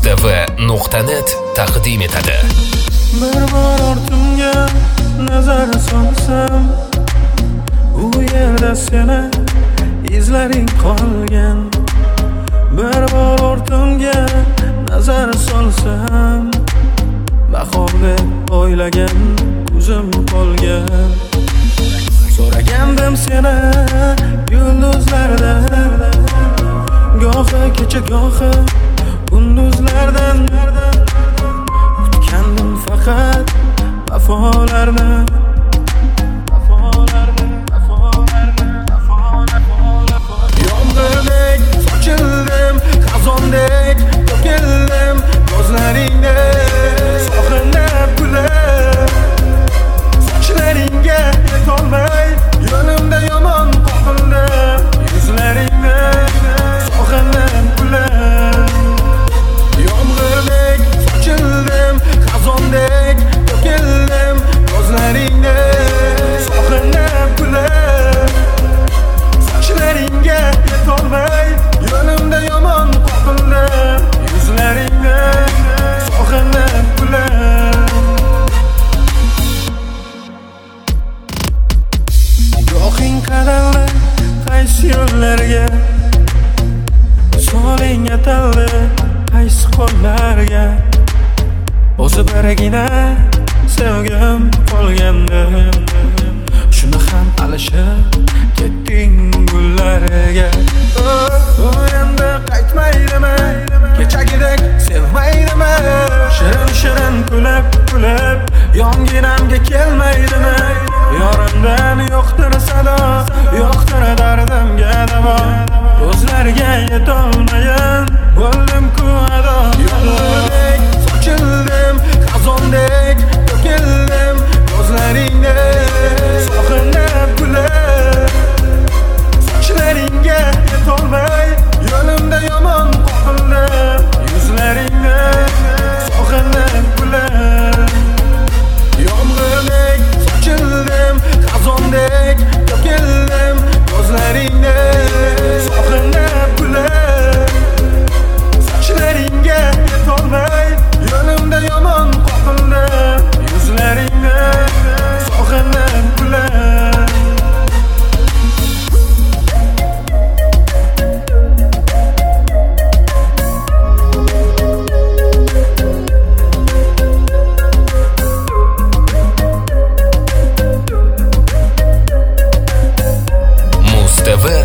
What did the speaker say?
mustv.net taqdim etadi. Bir bor ortimga nazar solsam, u yerda seni izlaring qolgan. Bir bor ortimga nazar solsam, bahor deb o'ylagan ko'zim qolgan. So'ragandim seni yulduzlardan, gohi kecha gohi kunduzlardan. Kutgandim faqat vafolarni. Yomg'irdek sochildim, xazondek to'kildim ko'zlaringda. Sog'inib kulib sochlaringga yetolmay, yo'limda yomon qoqildim yuzlaringda. Sog'inib kulib yomg'irdek sochildim, xazondek to'kildim ko'zlaringda. Sog'inib kulib sochlaringga yetolmay, yo'limda yomon qoqildim yuzlaringda. Sog'inib kulib gohing qadaldi qaysi yo'llarga, soling ataldi qaysi qo'llarga. O'zi birgina sevgim qolgandi, shuni ham alishib ketding gullarga. Endi qaytmaydimi, kechagidek sevmaydimi? Shirin shirin kulib kulib yonginamga kelmaydimi? Yorimdan yo'qdir sado, yo'qdir dardimga davo. Ko'zlarga yetolmayin bo'ldim-ku ado. Yo'ldek sochildim, xazondek to'kildim ko'zlaringda. Sog'inib kulib sochlaringga yetolmay, yo'limda yomon qoqildim yuzlaringda. Sog'inib kulib yomg'irdek sochildim, xazondek to'kildim ko'zlaringda. Sog'inib kulib sochlaringga yetolmay, yo'limda yomon qoqildim yuzlaringda. Sog'inib kulib mustv